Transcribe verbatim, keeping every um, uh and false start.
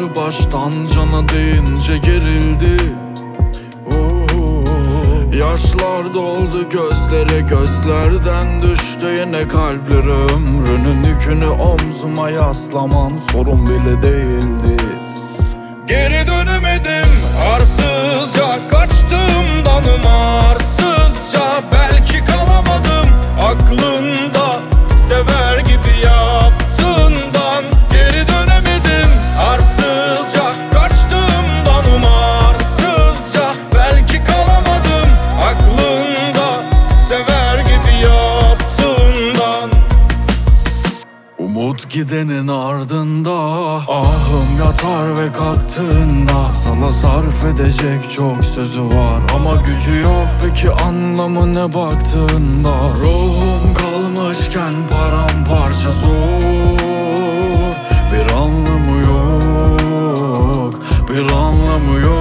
Ağrı baştan cana deyince gerildi. Yaşlar doldu gözlere, gözlerden düştü yine kalpler. Ömrünün yükünü omzuma yaslaman sorun bile değildi. Geri dönemedim arsızca, kaçtığımdan umarsızca. Belki kalamadım aklında, sever gibi yaptığından. Geri dönemedim arsızca, kaçtığımdan umarsızca. Belki kalamadım aklında, sever gibi yaptığından. Umut gidenin ardında, ahım yatar ve kalktığında. Sana sarf edecek çok sözü var ama gücü yok, peki anlamı ne baktığında? Ruhum kalmışken paramparça zor, bir anlamı yok, bir anlamı yok.